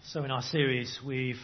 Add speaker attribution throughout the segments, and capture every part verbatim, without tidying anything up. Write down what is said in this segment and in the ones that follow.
Speaker 1: So in our series, we've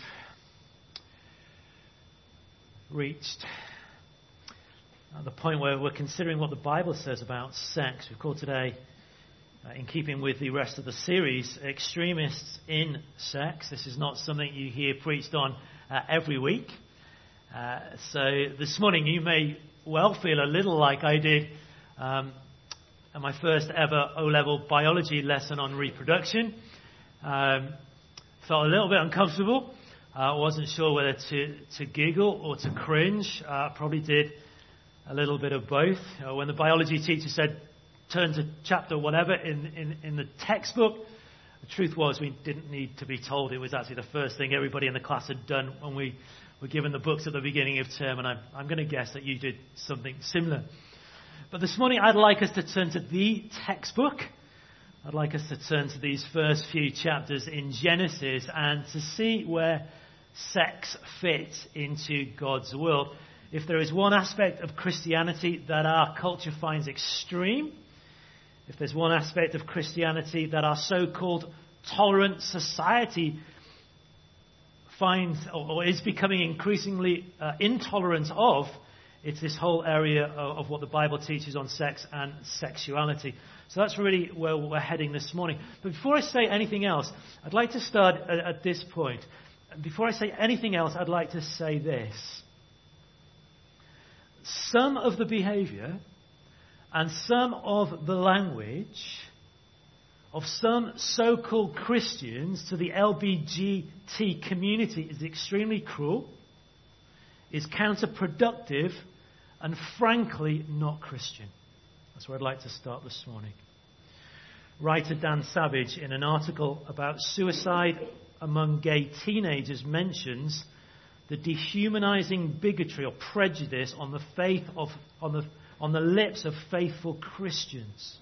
Speaker 1: reached the point where we're considering what the Bible says about sex. We've called today, uh, in keeping with the rest of the series, Extremists in Sex. This is not something you hear preached on uh, every week. Uh, so this morning you may well feel a little like I did um, at my first ever O-level biology lesson on reproduction. Um, Felt a little bit uncomfortable. I uh, wasn't sure whether to, to giggle or to cringe. Uh, probably did a little bit of both. Uh, when the biology teacher said, turn to chapter whatever in, in, in the textbook, the truth was we didn't need to be told. It was actually the first thing everybody in the class had done when we were given the books at the beginning of term, and I'm, I'm going to guess that you did something similar. But this morning I'd like us to turn to the textbook. I'd like us to turn to these first few chapters in Genesis and to see where sex fits into God's world. If there is one aspect of Christianity that our culture finds extreme, if there's one aspect of Christianity that our so-called tolerant society finds or is becoming increasingly uh, intolerant of, it's this whole area of, of what the Bible teaches on sex and sexuality. So that's really where we're heading this morning. But before I say anything else, I'd like to start at, at this point. Before I say anything else, I'd like to say this. Some of the behavior and some of the language of some so-called Christians to the L G B T community is extremely cruel, is counterproductive, and frankly not Christian. That's where I'd like to start this morning. Writer Dan Savage, in an article about suicide among gay teenagers, mentions the dehumanizing bigotry or prejudice on the faith of on the on the lips of faithful Christians.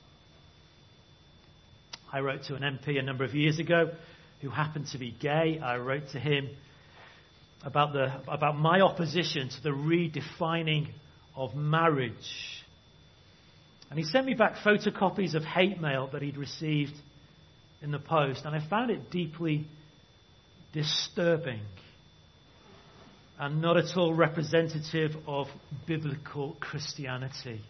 Speaker 1: I wrote to an M P a number of years ago who happened to be gay. I wrote to him about the about my opposition to the redefining of marriage. And he sent me back photocopies of hate mail that he'd received in the post, and I found it deeply disturbing and not at all representative of biblical Christianity.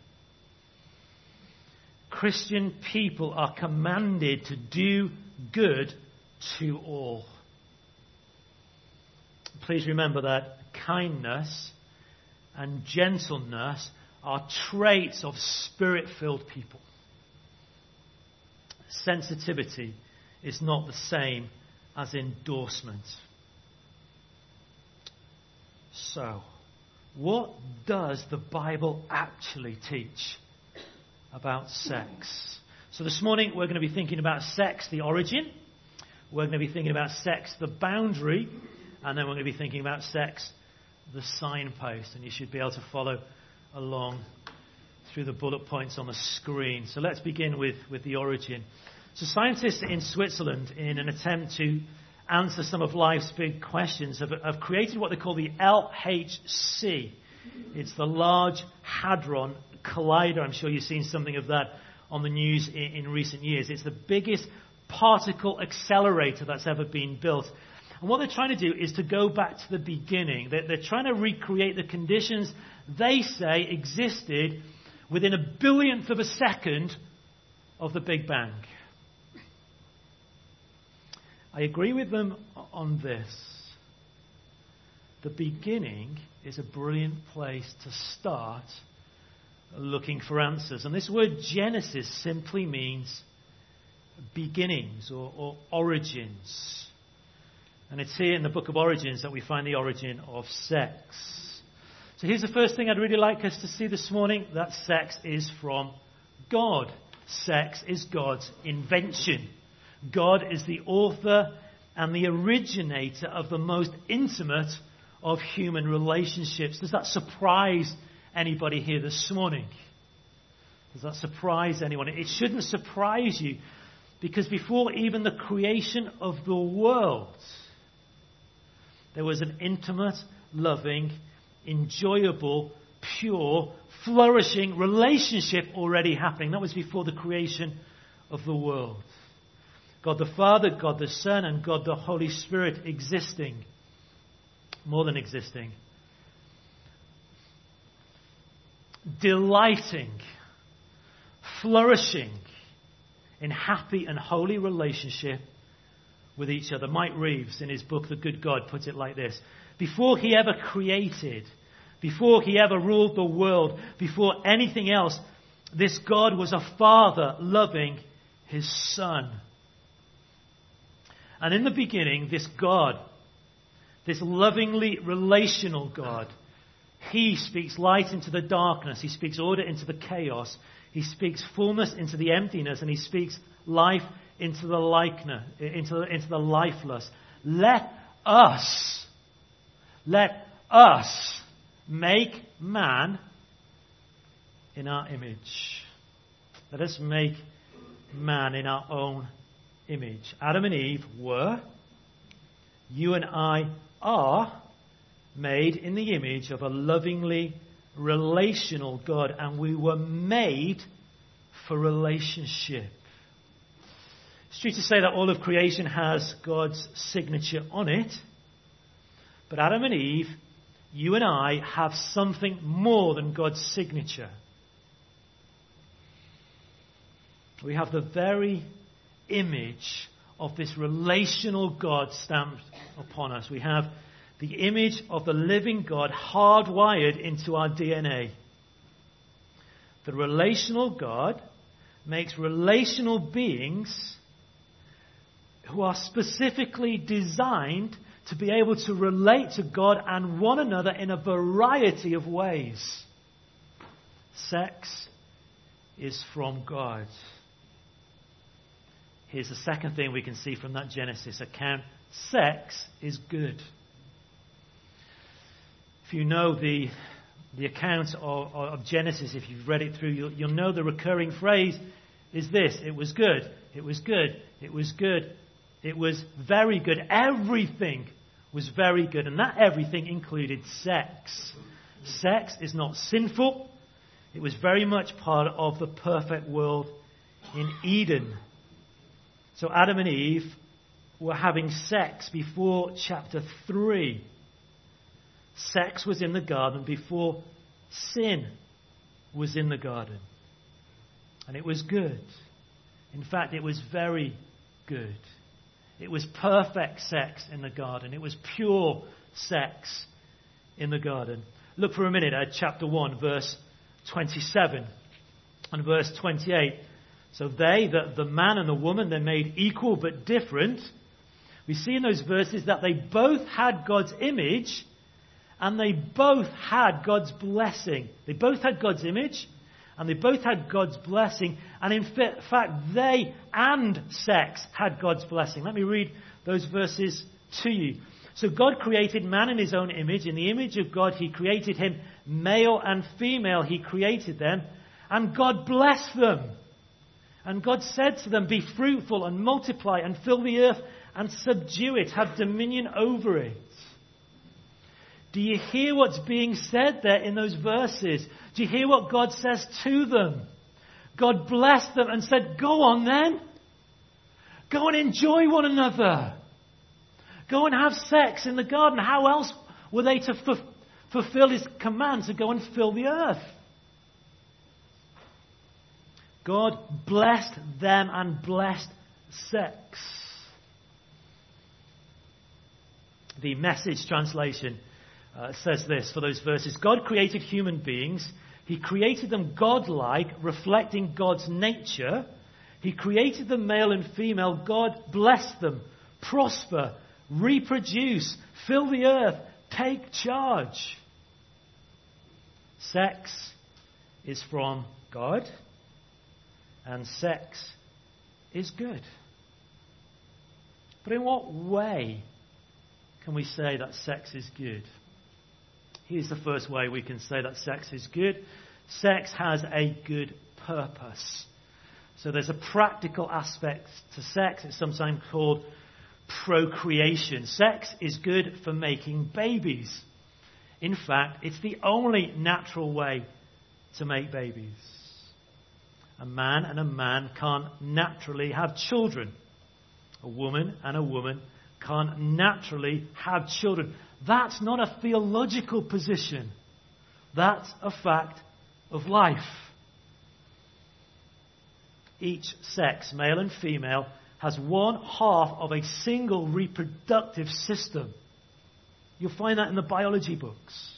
Speaker 1: Christian people are commanded to do good to all. Please remember that kindness and gentleness are traits of spirit-filled people. Sensitivity is not the same as endorsement. So, what does the Bible actually teach about sex? So this morning we're going to be thinking about sex, the origin. We're going to be thinking about sex, the boundary. And then we're going to be thinking about sex, the signpost. And you should be able to follow along through the bullet points on the screen. So let's begin with, with the origin. So scientists in Switzerland, in an attempt to answer some of life's big questions, have, have created what they call the L H C. It's the Large Hadron Collider. I'm sure you've seen something of that on the news in, in recent years. It's the biggest particle accelerator that's ever been built. And what they're trying to do is to go back to the beginning. They're, they're trying to recreate the conditions they say existed within a billionth of a second of the Big Bang. I agree with them on this. The beginning is a brilliant place to start looking for answers. And this word Genesis simply means beginnings or, or origins. And it's here in the book of Origins that we find the origin of sex. So here's the first thing I'd really like us to see this morning, that sex is from God. Sex is God's invention. God is the author and the originator of the most intimate of human relationships. Does that surprise anybody here this morning? Does that surprise anyone? It shouldn't surprise you, because before even the creation of the world, there was an intimate, loving, enjoyable, pure, flourishing relationship already happening. That was before the creation of the world. God the Father, God the Son, and God the Holy Spirit existing. More than existing. Delighting, flourishing in happy and holy relationship with each other. Mike Reeves, in his book, The Good God, puts it like this. Before he ever created, before he ever ruled the world, before anything else, this God was a father loving his son. And in the beginning, this God, this lovingly relational God, he speaks light into the darkness. He speaks order into the chaos. He speaks fullness into the emptiness. And he speaks life into the likeness, into the, into the lifeless. Let us, let us make man in our image. Let us make man in our own image. Adam and Eve were, you and I are, made in the image of a lovingly relational God, and we were made for relationship. It's true to say that all of creation has God's signature on it, but Adam and Eve, you and I, have something more than God's signature. We have the very image of this relational God stamped upon us. We have the image of the living God hardwired into our D N A. The relational God makes relational beings who are specifically designed to be able to relate to God and one another in a variety of ways. Sex is from God. Here's the second thing we can see from that Genesis account. Sex is good. If you know the, the account of, of Genesis, if you've read it through, you'll, you'll know the recurring phrase is this. It was good. It was good. It was good. It was very good. Everything was very good. And that everything included sex. Sex is not sinful. It was very much part of the perfect world in Eden. So Adam and Eve were having sex before chapter three. Sex was in the garden before sin was in the garden. And it was good. In fact, it was very good. It was perfect sex in the garden. It was pure sex in the garden. Look for a minute at chapter one, verse twenty-seven and verse twenty-eight. So they, the, the man and the woman, they're made equal but different. We see in those verses that they both had God's image and they both had God's blessing. They both had God's image and they both had God's blessing. And in fact, they and sex had God's blessing. Let me read those verses to you. So God created man in his own image. In the image of God, he created him. Male and female, he created them. And God blessed them. And God said to them, be fruitful and multiply and fill the earth and subdue it. Have dominion over it. Do you hear what's being said there in those verses? Do you hear what God says to them? God blessed them and said, go on then. Go and enjoy one another. Go and have sex in the garden. How else were they to f- fulfill his command to go and fill the earth? God blessed them and blessed sex. The Message translation uh, says this for those verses. God created human beings. He created them God-like, reflecting God's nature. He created them male and female. God blessed them. Prosper, reproduce, fill the earth, take charge. Sex is from God. And sex is good. But in what way can we say that sex is good? Here's the first way we can say that sex is good. Sex has a good purpose. So there's a practical aspect to sex. It's sometimes called procreation. Sex is good for making babies. In fact, it's the only natural way to make babies. A man and a man can't naturally have children. A woman and a woman can't naturally have children. That's not a theological position. That's a fact of life. Each sex, male and female, has one half of a single reproductive system. You'll find that in the biology books.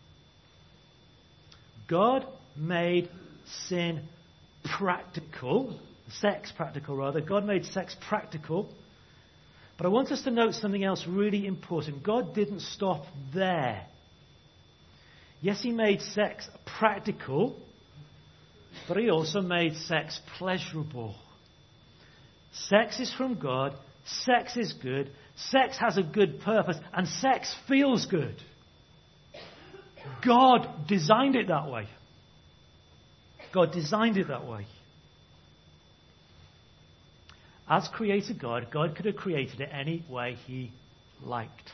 Speaker 1: God made sin practical, sex practical rather. God made sex practical. But I want us to note something else really important. God didn't stop there. Yes, he made sex practical, but he also made sex pleasurable. Sex is from God. Sex is good. Sex has a good purpose. And sex feels good. God designed it that way. God designed it that way. As creator God, God could have created it any way he liked.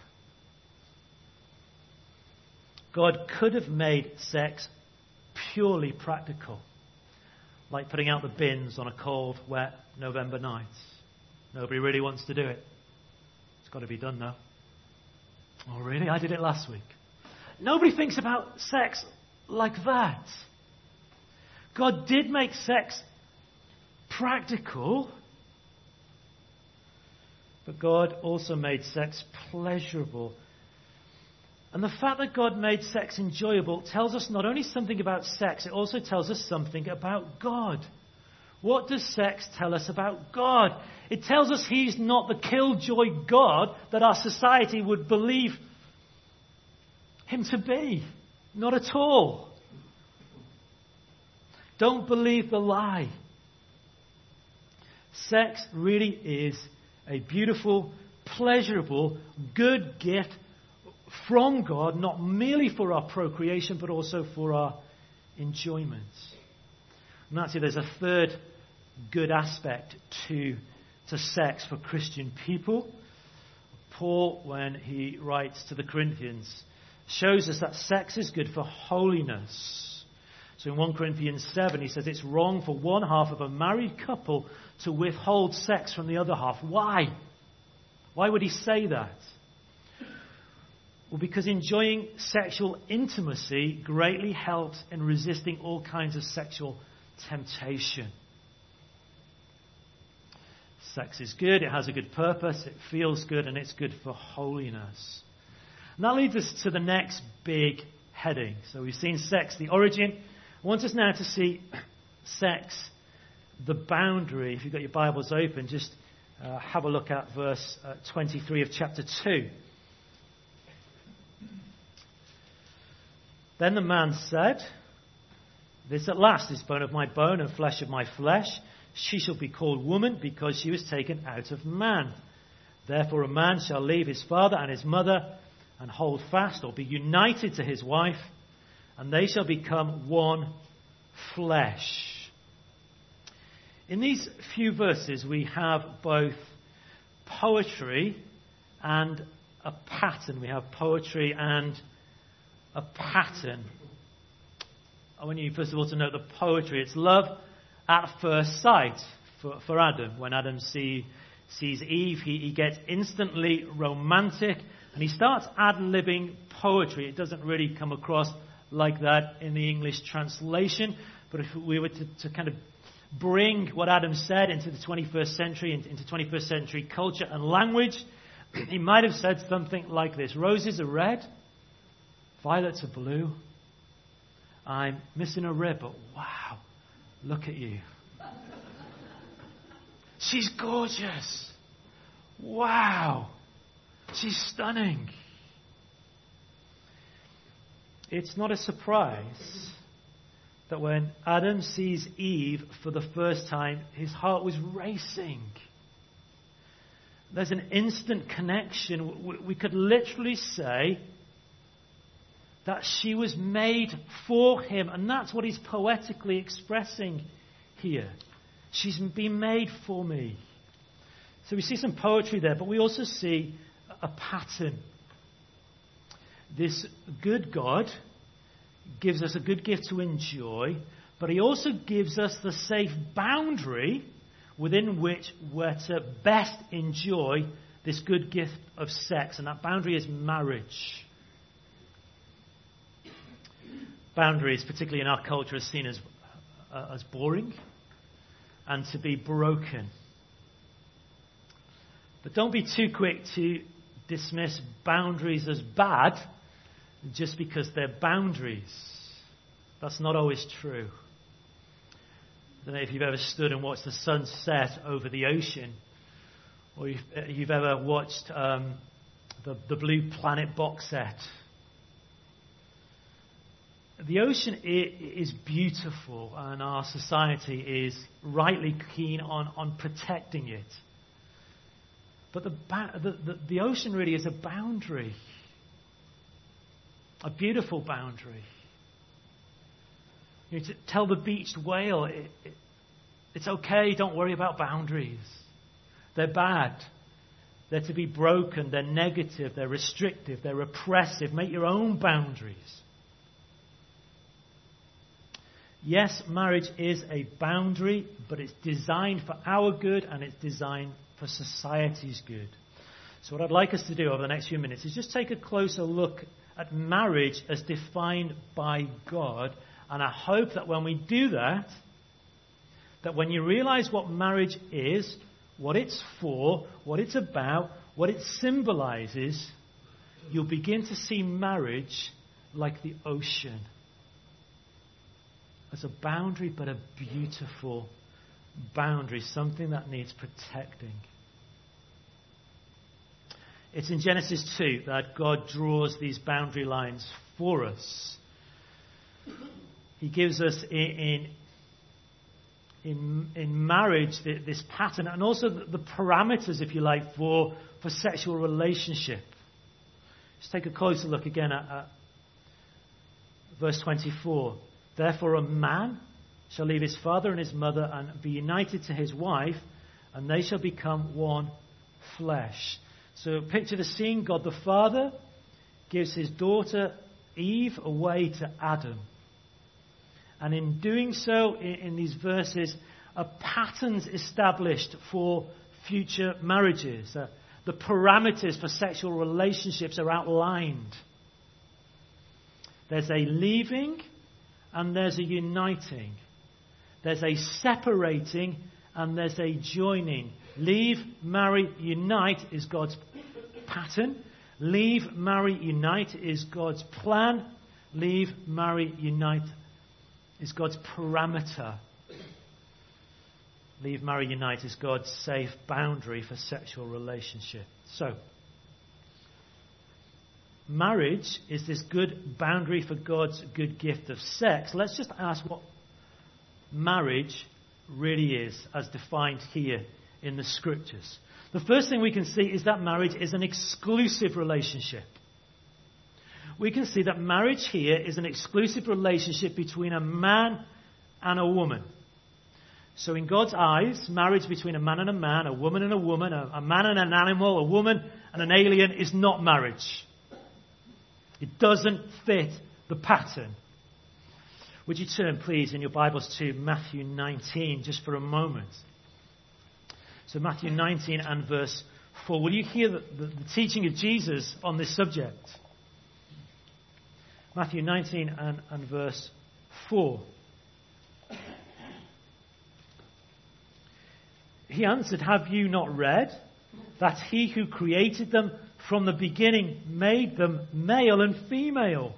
Speaker 1: God could have made sex purely practical, like putting out the bins on a cold, wet November night. Nobody really wants to do it. It's got to be done though. Oh, really? I did it last week. Nobody thinks about sex like that. God did make sex practical, but God also made sex pleasurable. And the fact that God made sex enjoyable tells us not only something about sex, it also tells us something about God. What does sex tell us about God? It tells us he's not the killjoy God that our society would believe him to be. Not at all. Don't believe the lie. Sex really is a beautiful, pleasurable, good gift from God, not merely for our procreation, but also for our enjoyment. And actually, there's a third good aspect to, to sex for Christian people. Paul, when he writes to the Corinthians, shows us that sex is good for holiness. So in First Corinthians seven, he says it's wrong for one half of a married couple to withhold sex from the other half. Why? Why would he say that? Well, because enjoying sexual intimacy greatly helps in resisting all kinds of sexual temptation. Sex is good, it has a good purpose, it feels good, and it's good for holiness. And that leads us to the next big heading. So we've seen sex, the origin. I want us now to see sex, the boundary. If you've got your Bibles open, just uh, have a look at verse uh, twenty-three of chapter two. Then the man said, "This at last is bone of my bone and flesh of my flesh. She shall be called woman because she was taken out of man. Therefore a man shall leave his father and his mother and hold fast or be united to his wife, and they shall become one flesh." In these few verses we have both poetry and a pattern. We have poetry and a pattern. I want you first of all to note the poetry. It's love at first sight for, for Adam. When Adam see, sees Eve, he, he gets instantly romantic and he starts ad-libbing poetry. It doesn't really come across like that in the English translation, but if we were to, to kind of bring what Adam said into the twenty-first century, into twenty-first century culture and language, he might have said something like this: roses are red, violets are blue. I'm missing a rib, but wow, look at you. She's gorgeous. Wow. She's stunning. It's not a surprise that when Adam sees Eve for the first time, his heart was racing. There's an instant connection. We could literally say that she was made for him. And that's what he's poetically expressing here. She's been made for me. So we see some poetry there, but we also see a pattern. This good God gives us a good gift to enjoy, but he also gives us the safe boundary within which we're to best enjoy this good gift of sex, and that boundary is marriage. Boundaries, particularly in our culture, are seen as, uh, as boring and to be broken. But don't be too quick to dismiss boundaries as bad just because they're boundaries. That's not always true. I don't know if you've ever stood and watched the sun set over the ocean, or you've, you've ever watched um, the, the Blue Planet box set. The ocean is beautiful, and our society is rightly keen on, on protecting it. But the, the, the, the ocean really is a boundary, a beautiful boundary. You know, to tell the beached whale, it, it, it's okay, don't worry about boundaries. They're bad. They're to be broken. They're negative. They're restrictive. They're oppressive. Make your own boundaries. Yes, marriage is a boundary, but it's designed for our good and it's designed for society's good. So what I'd like us to do over the next few minutes is just take a closer look at marriage as defined by God. And I hope that when we do that, that when you realize what marriage is, what it's for, what it's about, what it symbolizes, you'll begin to see marriage like the ocean. As a boundary, but a beautiful boundary, something that needs protecting. It's in Genesis two that God draws these boundary lines for us. He gives us in in, in, in marriage this pattern and also the parameters, if you like, for, for sexual relationship. Let's take a closer look again at, at verse twenty-four. Therefore a man shall leave his father and his mother and be united to his wife, and they shall become one flesh. So picture the scene. God the Father gives his daughter Eve away to Adam. And in doing so, in, in these verses, a pattern's established for future marriages. Uh, the parameters for sexual relationships are outlined. There's a leaving and there's a uniting. There's a separating and there's a joining. Leave, marry, unite is God's pattern. Leave, marry, unite is God's plan. Leave, marry, unite is God's parameter. Leave, marry, unite is God's safe boundary for sexual relationship. So, marriage is this good boundary for God's good gift of sex. Let's just ask what marriage really is as defined here in the Scriptures. The first thing we can see is that marriage is an exclusive relationship. We can see that marriage here is an exclusive relationship between a man and a woman. So in God's eyes, marriage between a man and a man, a woman and a woman, a, a man and an animal, a woman and an alien is not marriage. It doesn't fit the pattern. Would you turn, please, in your Bibles to Matthew nineteen, just for a moment. So Matthew nineteen and verse four. Will you hear the, the, the teaching of Jesus on this subject? Matthew nineteen and, and verse four. He answered, have you not read that he who created them from the beginning made them male and female?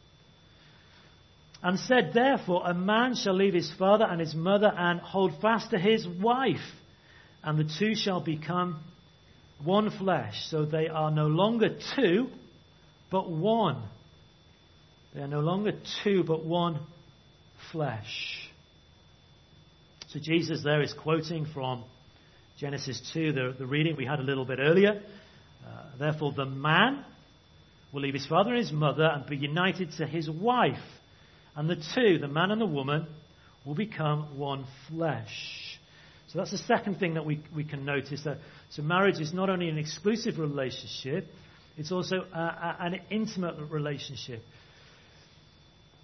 Speaker 1: And said, therefore, a man shall leave his father and his mother and hold fast to his wife, and the two shall become one flesh. So they are no longer two, but one. They are no longer two, but one flesh. So Jesus there is quoting from Genesis two, the, the reading we had a little bit earlier. Uh, therefore, the man will leave his father and his mother and be united to his wife. And the two, the man and the woman, will become one flesh. So that's the second thing that we, we can notice. That, so marriage is not only an exclusive relationship, it's also a, a, an intimate relationship.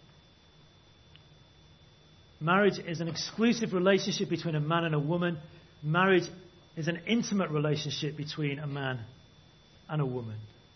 Speaker 1: Marriage is an exclusive relationship between a man and a woman, Marriage is an intimate relationship between a man and a woman.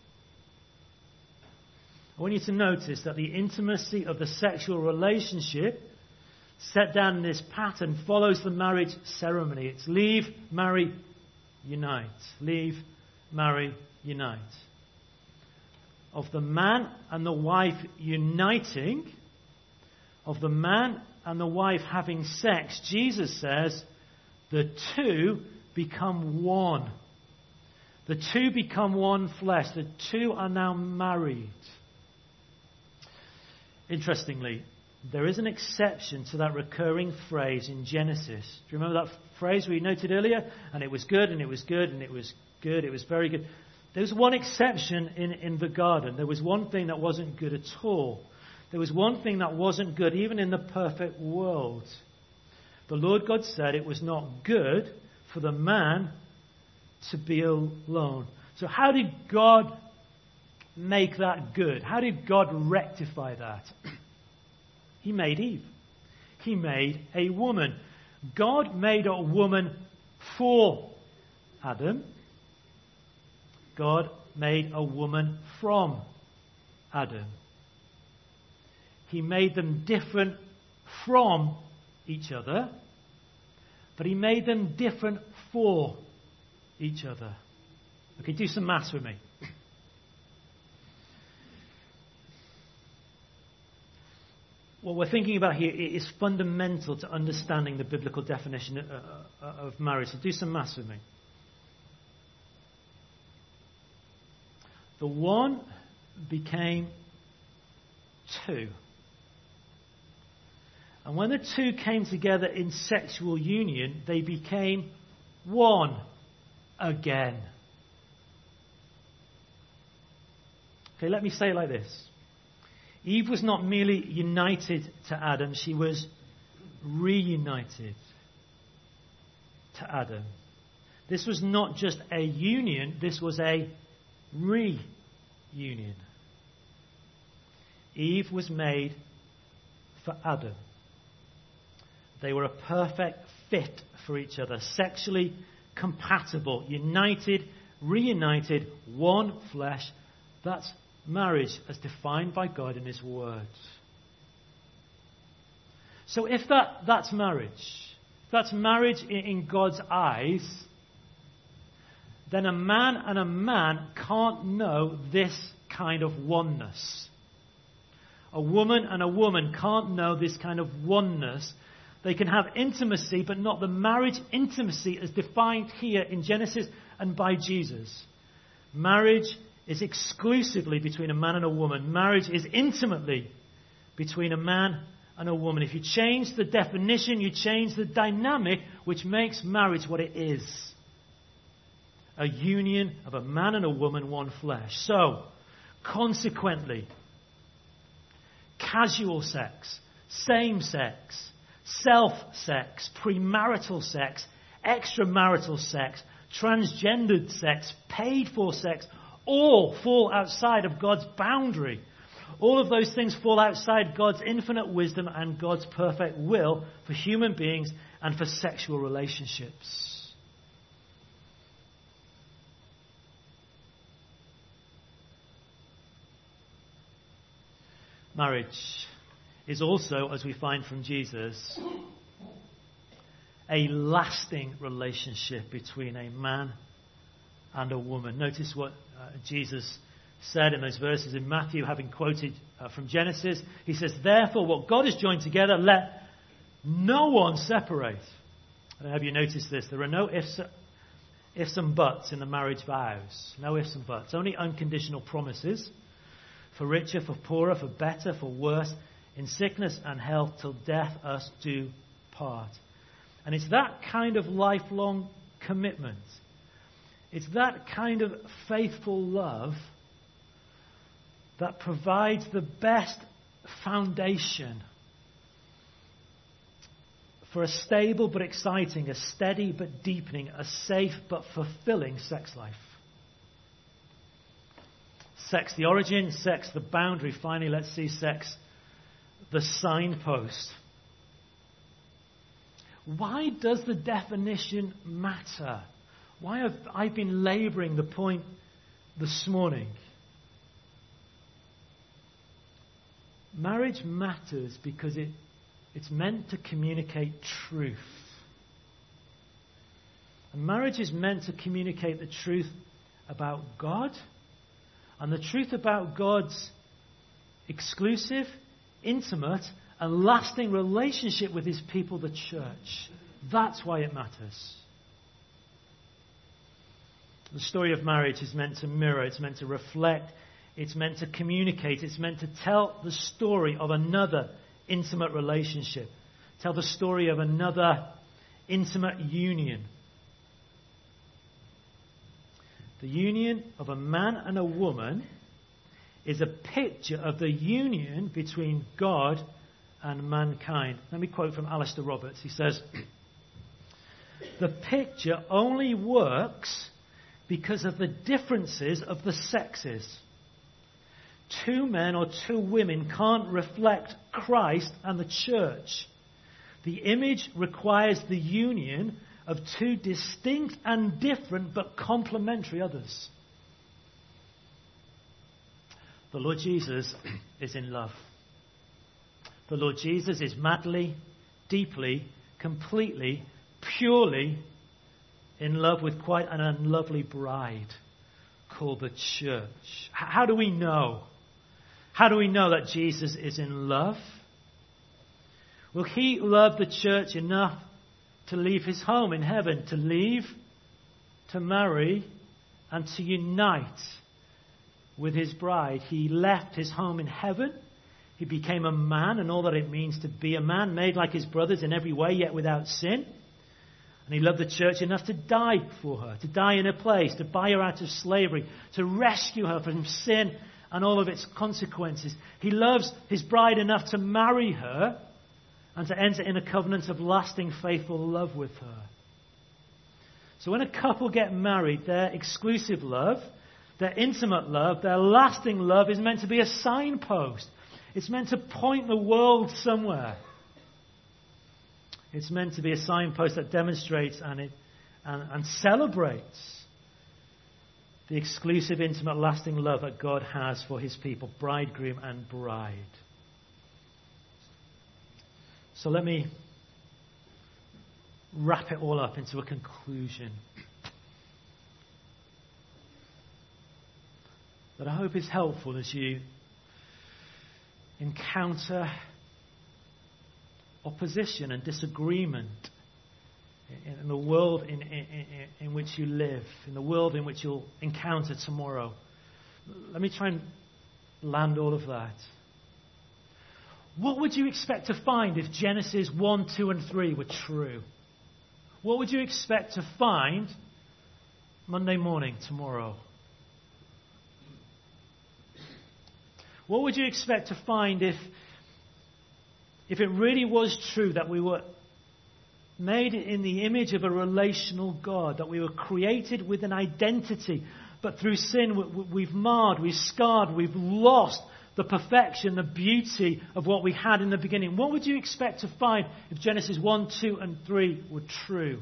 Speaker 1: I want you to notice that the intimacy of the sexual relationship set down in this pattern follows the marriage ceremony. It's leave, marry, unite. Leave, marry, unite. Of the man and the wife uniting, of the man and the wife having sex, Jesus says the two become one. The two become one flesh. The two are now married. Interestingly, there is an exception to that recurring phrase in Genesis. Do you remember that phrase we noted earlier? And it was good, and it was good, and it was good, it was very good. There's one exception in, in the garden. There was one thing that wasn't good at all. There was one thing that wasn't good even in the perfect world. The Lord God said it was not good for the man to be alone. So how did God make that good? How did God rectify that? He made Eve. He made a woman. God made a woman for Adam. God made a woman from Adam. He made them different from each other, but he made them different for each other. Okay, do some maths with me. What we're thinking about here is fundamental to understanding the biblical definition of marriage. So do some maths with me. The one became two. And when the two came together in sexual union, they became one again. Okay, let me say it like this. Eve was not merely united to Adam, she was reunited to Adam. This was not just a union, this was a reunion. Eve was made for Adam. They were a perfect fit for each other, sexually compatible, united, reunited, one flesh. That's marriage as defined by God in His Word. So if that, that's marriage, if that's marriage in, in God's eyes, then a man and a man can't know this kind of oneness. A woman and a woman can't know this kind of oneness. They can have intimacy, but not the marriage intimacy as defined here in Genesis and by Jesus. Marriage is exclusively between a man and a woman. Marriage is intimately between a man and a woman. If you change the definition, you change the dynamic which makes marriage what it is. A union of a man and a woman, one flesh. So, consequently, casual sex, same sex, self-sex, premarital sex, extramarital sex, transgendered sex, paid-for sex, all fall outside of God's boundary. All of those things fall outside God's infinite wisdom and God's perfect will for human beings and for sexual relationships. Marriage is also, as we find from Jesus, a lasting relationship between a man and a woman. Notice what uh, Jesus said in those verses in Matthew, having quoted uh, from Genesis. He says, therefore, what God has joined together, let no one separate. I don't know if you noticed this. There are no ifs, ifs and buts in the marriage vows. No ifs and buts. Only unconditional promises. For richer, for poorer, for better, for worse, in sickness and health, till death us do part. And it's that kind of lifelong commitment. It's that kind of faithful love that provides the best foundation for a stable but exciting, a steady but deepening, a safe but fulfilling sex life. Sex the origin, sex the boundary. Finally, let's see sex the signpost. Why does the definition matter? Why have I been labouring the point this morning? Marriage matters because it, it's meant to communicate truth. And marriage is meant to communicate the truth about God and the truth about God's exclusive, intimate, and lasting relationship with His people, the church. That's why it matters. The story of marriage is meant to mirror, it's meant to reflect, it's meant to communicate, it's meant to tell the story of another intimate relationship, tell the story of another intimate union. The union of a man and a woman is a picture of the union between God and mankind. Let me quote from Alistair Roberts. He says, "The picture only works because of the differences of the sexes. Two men or two women can't reflect Christ and the church. The image requires the union of two distinct and different but complementary others." The Lord Jesus is in love. The Lord Jesus is madly, deeply, completely, purely in love with quite an unlovely bride called the church. How do we know? How do we know that Jesus is in love? Well, He loved the church enough to leave His home in heaven, to leave, to marry, and to unite with His bride. He left His home in heaven. He became a man and all that it means to be a man, made like His brothers in every way, yet without sin. And He loved the church enough to die for her, to die in her place, to buy her out of slavery, to rescue her from sin and all of its consequences. He loves His bride enough to marry her and to enter in a covenant of lasting, faithful love with her. So when a couple get married, their exclusive love, their intimate love, their lasting love is meant to be a signpost. It's meant to point the world somewhere. It's meant to be a signpost that demonstrates and, it, and, and celebrates the exclusive, intimate, lasting love that God has for His people, bridegroom and bride. So let me wrap it all up into a conclusion that I hope is helpful as you encounter opposition and disagreement in the world in, in, in which you live, in the world in which you'll encounter tomorrow. Let me try and land all of that. What would you expect to find if Genesis one, two, and three were true? What would you expect to find Monday morning, tomorrow? What would you expect to find if, if it really was true that we were made in the image of a relational God, that we were created with an identity, but through sin we've marred, we've scarred, we've lost the perfection, the beauty of what we had in the beginning? What would you expect to find if Genesis one, two, and three were true?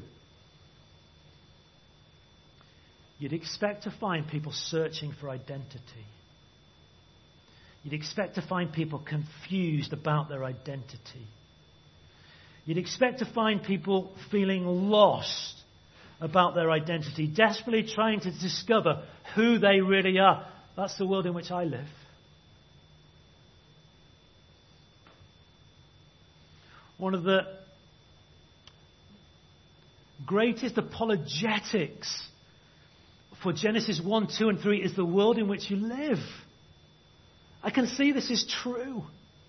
Speaker 1: You'd expect to find people searching for identity. You'd expect to find people confused about their identity. You'd expect to find people feeling lost about their identity, desperately trying to discover who they really are. That's the world in which I live. One of the greatest apologetics for Genesis one, two, and three is the world in which you live. I can see this is true.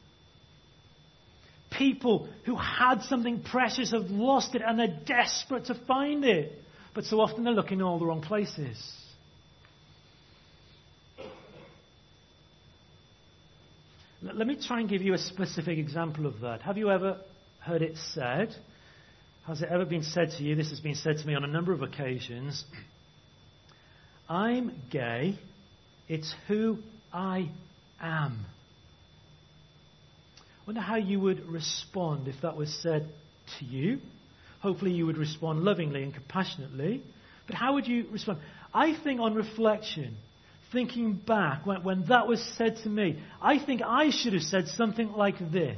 Speaker 1: People who had something precious have lost it and they're desperate to find it. But so often they're looking in all the wrong places. Let me try and give you a specific example of that. Have you ever heard it said? Has it ever been said to you? This has been said to me on a number of occasions. I'm gay. It's who I am. I wonder how you would respond if that was said to you, hopefully you would respond lovingly and compassionately. But how would you respond? I think on reflection, thinking back, when, when that was said to me, I think I should have said something like this.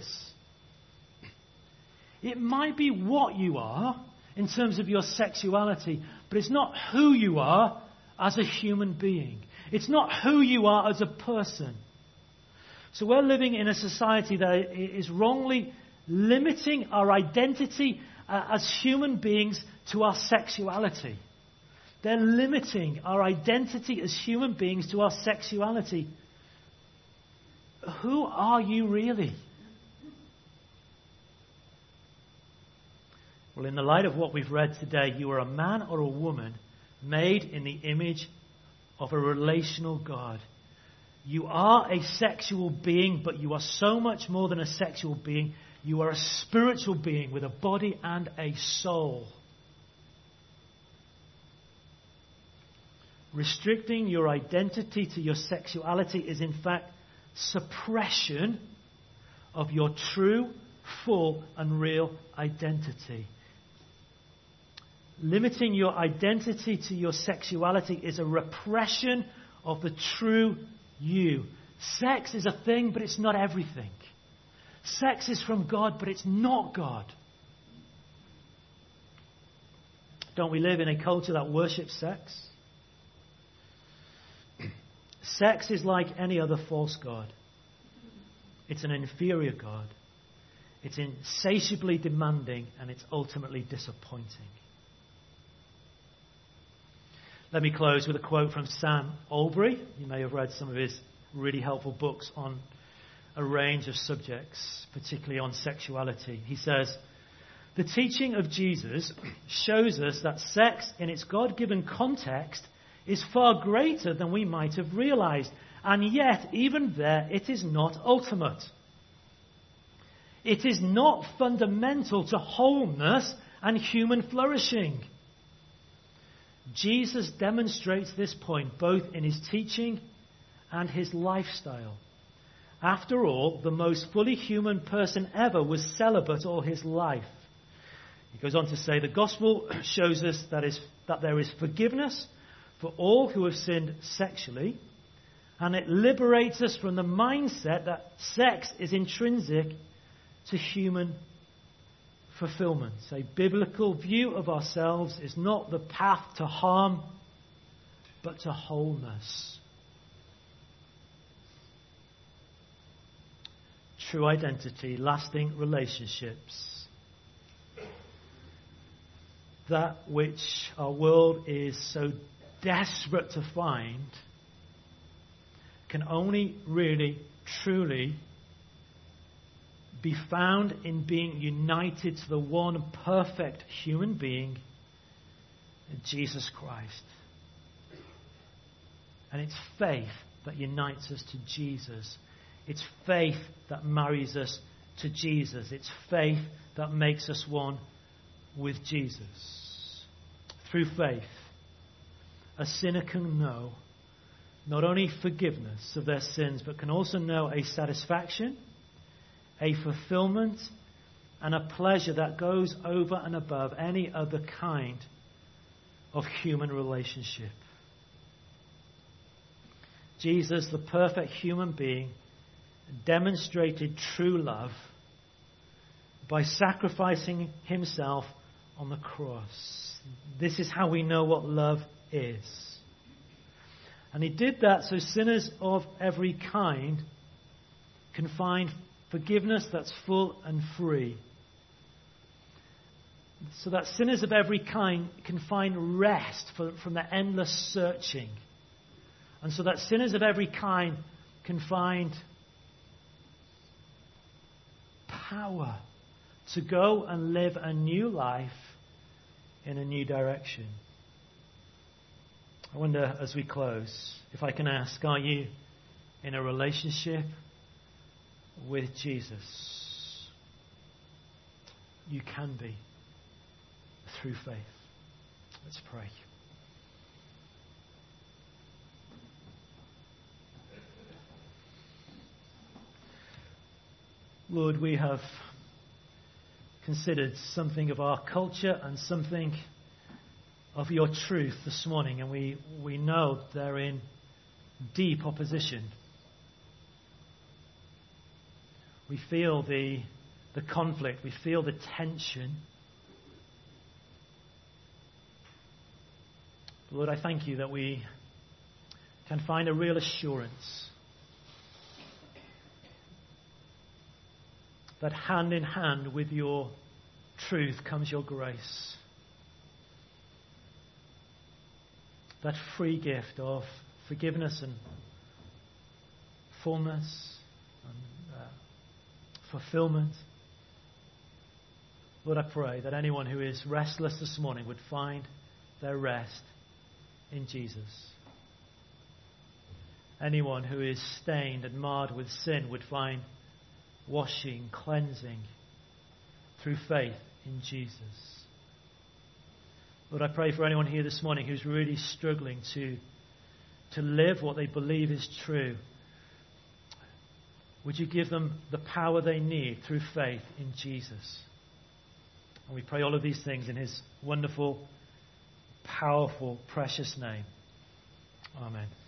Speaker 1: It might be what you are in terms of your sexuality, but it's not who you are as a human being. It's not who you are as a person. So we're living in a society that is wrongly limiting our identity uh, as human beings to our sexuality. They're limiting our identity as human beings to our sexuality. Who are you really? Well, in the light of what we've read today, you are a man or a woman made in the image of a relational God. You are a sexual being, but you are so much more than a sexual being. You are a spiritual being with a body and a soul. Restricting your identity to your sexuality is in fact suppression of your true, full and real identity. Limiting your identity to your sexuality is a repression of the true you. Sex is a thing, but it's not everything. Sex is from God, but it's not God. Don't we live in a culture that worships sex? Sex is like any other false god. It's an inferior god. It's insatiably demanding, and it's ultimately disappointing. Let me close with a quote from Sam Albury. You may have read some of his really helpful books on a range of subjects, particularly on sexuality. He says, "The teaching of Jesus shows us that sex in its God-given context is far greater than we might have realized, and yet, even there, it is not ultimate. It is not fundamental to wholeness and human flourishing." Jesus demonstrates this point both in his teaching and his lifestyle. After all, the most fully human person ever was celibate all his life. He goes on to say, the gospel shows us that, is, that there is forgiveness for all who have sinned sexually, and it liberates us from the mindset that sex is intrinsic to human fulfillment. A biblical view of ourselves is not the path to harm, but to wholeness. True identity, lasting relationships. That which our world is so desperate to find can only really, truly be found in being united to the one perfect human being, Jesus Christ. And it's faith that unites us to Jesus. It's faith that marries us to Jesus. It's faith that makes us one with Jesus. Through faith, a sinner can know not only forgiveness of their sins, but can also know a satisfaction, a fulfillment, and a pleasure that goes over and above any other kind of human relationship. Jesus, the perfect human being, demonstrated true love by sacrificing himself on the cross. This is how we know what love is. And he did that so sinners of every kind can find forgiveness that's full and free. So that sinners of every kind can find rest for, from their endless searching. And so that sinners of every kind can find power to go and live a new life in a new direction. I wonder, as we close, if I can ask, are you in a relationship with Jesus? You can be through faith. Let's pray. Lord, we have considered something of our culture and something of your truth this morning, and we, we know they're in deep opposition. We feel the, the conflict, we feel the tension. Lord, I thank you that we can find a real assurance that hand in hand with your truth comes your grace. That free gift of forgiveness and fullness and uh, fulfillment. Lord, I pray that anyone who is restless this morning would find their rest in Jesus. Anyone who is stained and marred with sin would find washing, cleansing through faith in Jesus. Lord, I pray for anyone here this morning who's really struggling to, to live what they believe is true. Would you give them the power they need through faith in Jesus? And we pray all of these things in his wonderful, powerful, precious name. Amen.